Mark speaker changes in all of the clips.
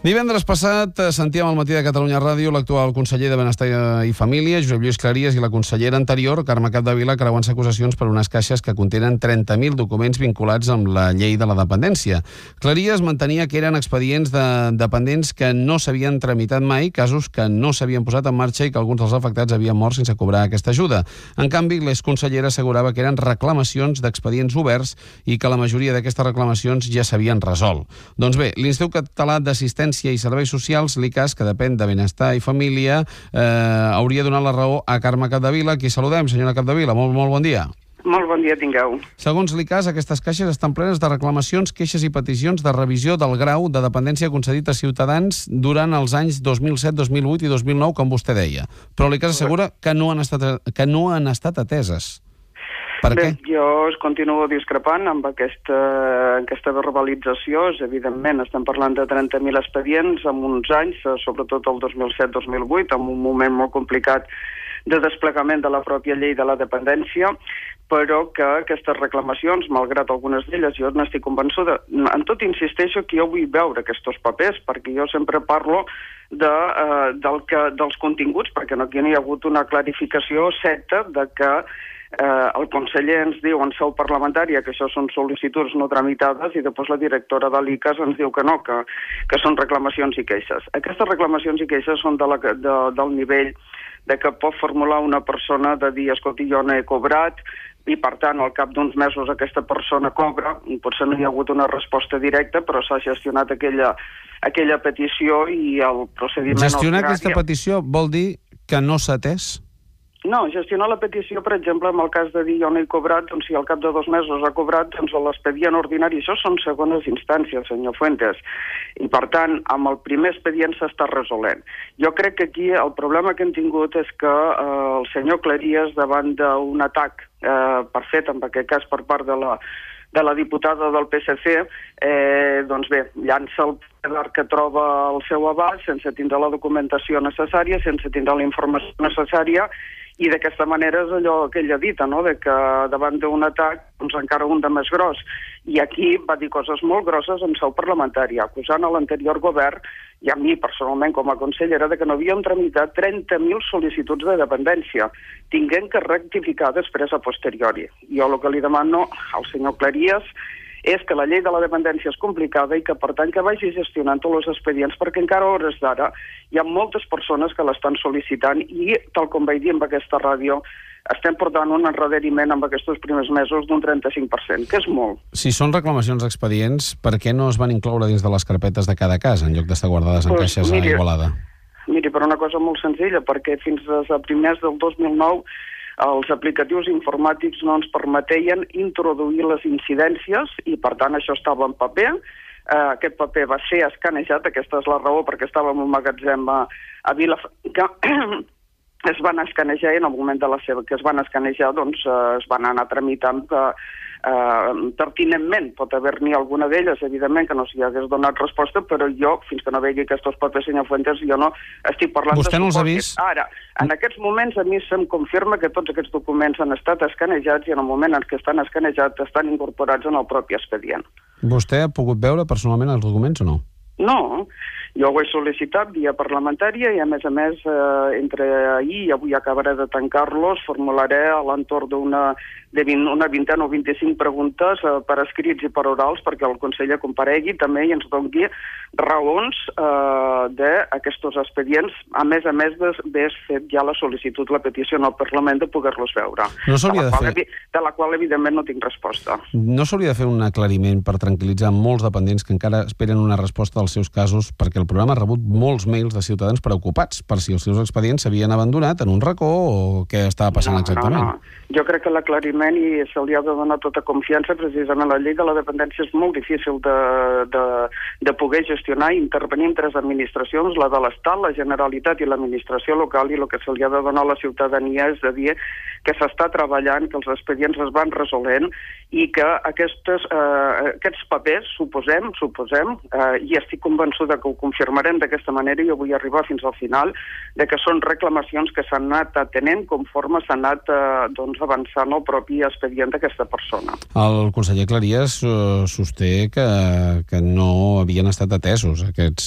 Speaker 1: Divendres passat sentíem al Matí de Catalunya Ràdio l'actual conseller de Benestar i Família, Josep Lluís Cleries, i la consellera anterior, Carme Capdevila, creuant-se acusacions per unes caixes que contenen 30.000 documents vinculats amb la llei de la dependència. Cleries mantenia que eren expedients de dependents que no s'havien tramitat mai, casos que no s'havien posat en marxa i que alguns dels afectats havien mort sense cobrar aquesta ajuda. En canvi, l'exconsellera assegurava que eren reclamacions d'expedients oberts i que la majoria d'aquestes reclamacions ja s'havien resolt. Doncs bé, l'Institut Català d'Assistència i Serveis Socials, l'ICAS, que depèn de Benestar i Família, hauria donat la raó a Carme Capdevila, qui saludem. Senyora Capdevila, molt bon dia.
Speaker 2: Molt bon dia, tingueu.
Speaker 1: Segons l'ICAS, aquestes caixes estan plenes de reclamacions, queixes i peticions de revisió del grau de dependència concedit a ciutadans durant els anys 2007, 2008 i 2009, com vostè deia. Però l'ICAS assegura que no han estat ateses. Per què?
Speaker 2: Bé, jo continuo discrepant amb aquesta verbalització. Evidentment, estem parlant de 30.000 expedients en uns anys, sobretot el 2007-2008, en un moment molt complicat de desplegament de la pròpia llei de la dependència, però que aquestes reclamacions, malgrat algunes d'elles, jo n'estic convençuda. En tot insisteixo que jo vull veure aquests papers, perquè jo sempre parlo dels continguts, perquè aquí no hi ha hagut una clarificació certa de que el conseller ens diu en seu parlamentària que això són sol·licituds no tramitades i després la directora de l'ICAS ens diu que no, que són reclamacions i queixes. Aquestes reclamacions i queixes són del nivell de que pot formular una persona de dir, escolti, jo no he cobrat, i per tant al cap d'uns mesos aquesta persona cobra, potser no hi ha hagut una resposta directa, però s'ha gestionat aquella petició i el procediment...
Speaker 1: Gestionar aquesta petició vol dir que no s'ha atès?
Speaker 2: No, gestionar la petició, per exemple, en el cas de dir jo no he cobrat, doncs si al cap de 2 mesos ha cobrat, doncs l'expedient ordinari, això són segones instàncies, senyor Fuentes, i per tant, amb el primer expedient s'està resolent. Jo crec que aquí el problema que hem tingut és que el senyor Cleries, davant d'un atac fet, en aquest cas per part de la diputada del PSC, doncs bé, llança el pedar que troba al seu abast sense tindre la documentació necessària, sense tindre la informació necessària, i d'aquesta manera és allò que ell ha dit, no? De que davant d'un atac, doncs encara un de més gros. I aquí va dir coses molt grosses en seu parlamentària, acusant a l'anterior govern i a mi personalment com a consellera de que no havíem tramitat 30.000 sol·licituds de dependència, tinguent que rectificar després a posteriori. Jo el que li demano al senyor Cleries és que la llei de la dependència és complicada i que, per tant, que vagi gestionant tots els expedients, perquè encara a hores d'ara hi ha moltes persones que l'estan sol·licitant i, tal com vaig dir en aquesta ràdio, estem portant un enrederiment amb aquests primers mesos d'un 35%, que és molt.
Speaker 1: Si són reclamacions d'expedients, per què no es van incloure dins de les carpetes de cada cas, en lloc d'estar guardades en caixes a Igualada?
Speaker 2: Miri, per una cosa molt senzilla, perquè fins a primers del 2009 els aplicatius informàtics no ens permetien introduir les incidències i, per tant, això estava en paper. Aquest paper va ser escanejat, aquesta és la raó, perquè estava en un magatzem a Vilafranca, es van escanejar i en el moment que es van escanejar doncs es van anar tramitant pertinentment. Pot haver-n'hi alguna d'elles, evidentment, que no s'hi hagués donat resposta, però jo, fins que no vegi aquests papers, senyor Fuentes, jo no estic parlant de supòsits.
Speaker 1: Vostè no els ha vist?
Speaker 2: Ara, en aquests moments a mi se'm confirma que tots aquests documents han estat escanejats i en el moment en què estan escanejats estan incorporats en el propi expedient.
Speaker 1: Vostè ha pogut veure personalment els documents o no?
Speaker 2: No, jo ho he sol·licitat via parlamentària i a més, entre ahir i avui acabaré de tancar-los, formularé a l'entorn d'una vintena o 25 preguntes per escrits i per orals perquè el conseller comparegui també i ens doni raons d'aquests expedients, a més d'haver fet ja la sol·licitud, la petició al Parlament de poder-los veure, de la qual evidentment no tinc resposta.
Speaker 1: No s'hauria de fer un aclariment per tranquil·litzar molts dependents que encara esperen una resposta als seus casos, perquè el programa ha rebut molts mails de ciutadans preocupats per si els seus expedients s'havien abandonat en un racó o què estava passant exactament?
Speaker 2: No. Jo crec que l'aclariment i se li ha de donar tota confiança. Precisament la llei de la dependència és molt difícil de poder gestionar i intervenir en 3 administracions, la de l'Estat, la Generalitat i l'administració local, i el que se li ha de donar a la ciutadania és de dir que s'està treballant, que els expedients es van resolent i que aquests papers, suposem, i estic convençuda que ho confirma confirmarem d'aquesta manera i jo vull arribar fins al final de que són reclamacions que s'han anat atenent conforme s'ha anat avançant el propi expedient d'aquesta persona.
Speaker 1: El conseller Cleries sosté que no havien estat atesos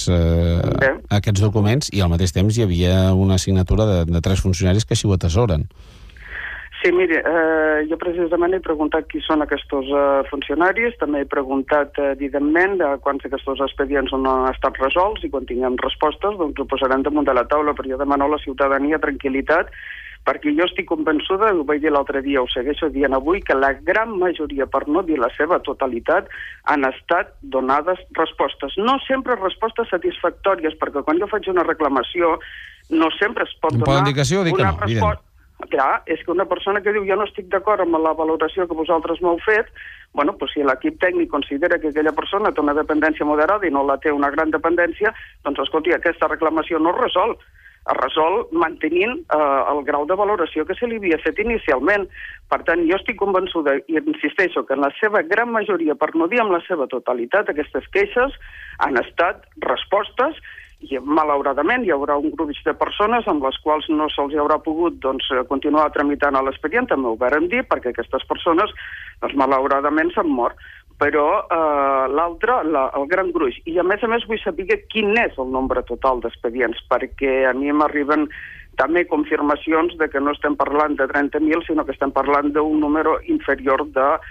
Speaker 1: aquests documents i al mateix temps hi havia una assignatura de 3 funcionaris que així ho atesoren.
Speaker 2: Sí, mire, jo precisament he preguntat qui són aquests funcionaris, també he preguntat, evidentment, quants d'aquests expedients no han estat resolts i quan tinguem respostes doncs ho posarem damunt de la taula, però jo demano a la ciutadania tranquil·litat perquè jo estic convençuda, ho vaig dir l'altre dia, ho segueixo dient avui, que la gran majoria, per no dir la seva totalitat, han estat donades respostes. No sempre respostes satisfactòries, perquè quan jo faig una reclamació no sempre es pot donar una resposta. Clar, és que una persona que diu jo no estic d'acord amb la valoració que vosaltres m'heu fet, bueno, doncs si l'equip tècnic considera que aquella persona té una dependència moderada i no la té una gran dependència, doncs escolti, aquesta reclamació no es resol mantenint el grau de valoració que se li havia fet inicialment. Per tant, jo estic convençuda i insisteixo que en la seva gran majoria, per no dir amb la seva totalitat, aquestes queixes han estat respostes i malauradament hi haurà un grup de persones amb les quals no se'ls haurà pogut continuar tramitant a l'expedient, també ho vàrem dir, perquè aquestes persones malauradament s'han mort. Però l'altre, el gran gruix. I a més vull saber quin és el nombre total d'expedients, perquè a mi m'arriben també confirmacions de que no estem parlant de 30.000, sinó que estem parlant d'un número inferior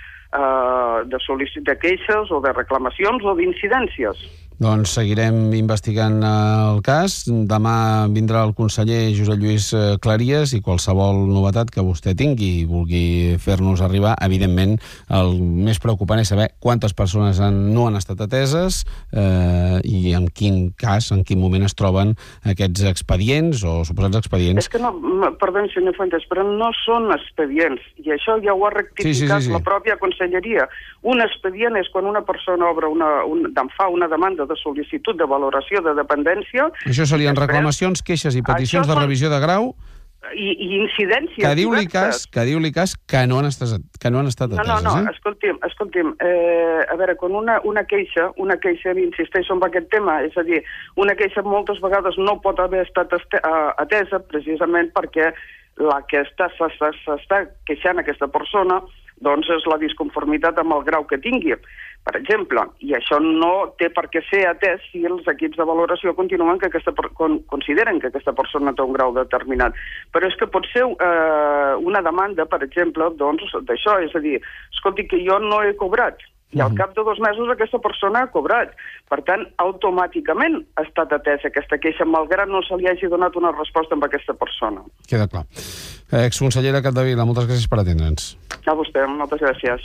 Speaker 2: de sol·licitacions de queixes o de reclamacions o d'incidències.
Speaker 1: Doncs seguirem investigant el cas. Demà vindrà el conseller Josep Lluís Cleries i qualsevol novetat que vostè tingui i vulgui fer-nos arribar, evidentment, el més preocupant és saber quantes persones no han estat ateses i en quin cas, en quin moment es troben aquests expedients o suposats expedients.
Speaker 2: És que no, perdó, senyor Fuentes, però no són expedients, i això ja ho ha rectificat la pròpia conselleria. Un expedient és quan una persona fa una demanda de sol·licitud de valoració de dependència.
Speaker 1: Això serien reclamacions, queixes i peticions de revisió de grau
Speaker 2: i incidències.
Speaker 1: Que diu-li cas que no han estat ateses.
Speaker 2: No, escolti'm, a veure, quan una queixa, insisteixo en aquest tema, és a dir, una queixa moltes vegades no pot haver estat atesa precisament perquè la que s'està queixant aquesta persona doncs és la disconformitat amb el grau que tingui, per exemple, i això no té per què ser atès si els equips de valoració consideren que aquesta persona té un grau determinat. Però és que pot ser una demanda, per exemple, d'això, és a dir, escolti, que jo no he cobrat, i al cap de 2 mesos aquesta persona ha cobrat. Per tant, automàticament ha estat atesa aquesta queixa, malgrat no se li hagi donat una resposta amb aquesta persona.
Speaker 1: Queda clar. Exconsellera Capdevila, moltes gràcies per atendre'ns.
Speaker 2: A vostè, moltes gràcies.